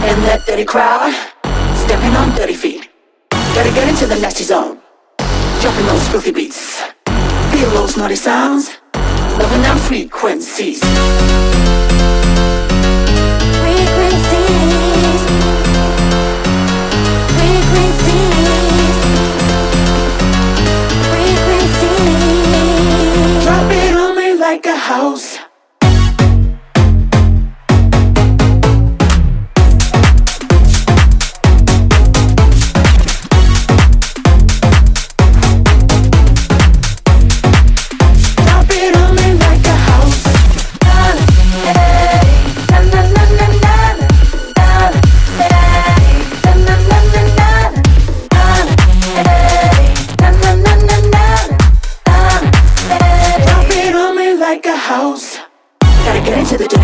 In that dirty crowd, stepping on dirty feet. Gotta get into the nasty zone, jumping those filthy beats. Feel those naughty sounds, loving them frequencies. Frequencies. Frequencies. Frequencies. Drop it on me like a house. House. Gotta get into the